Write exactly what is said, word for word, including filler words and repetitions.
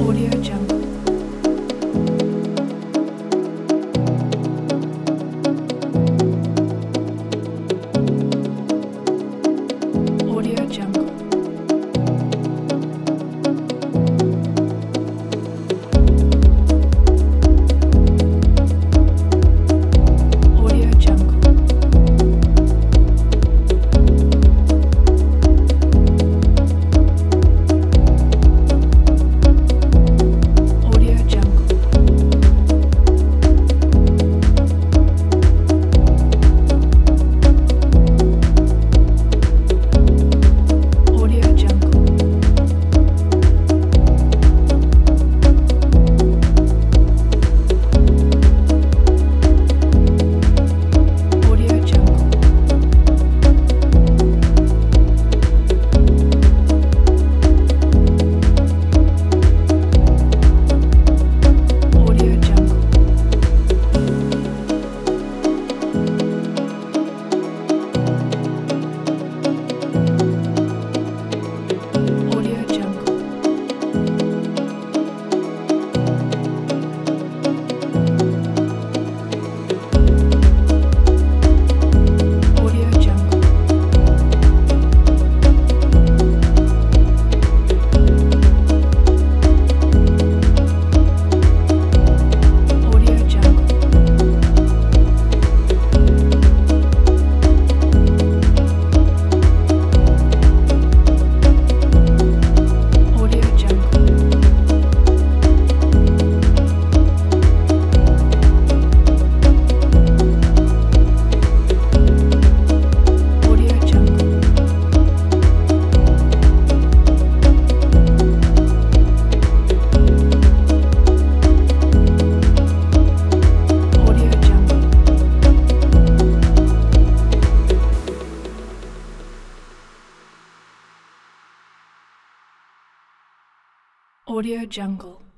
Audio Jungle. Audio Jungle. Audio Jungle. Audio Jungle. Audio Jungle. Audio Jungle. Audio Jungle. Audio Jungle. Audio Jungle. Audio Jungle. Audio Jungle. Audio Jungle. Audio Jungle. Audio Jungle.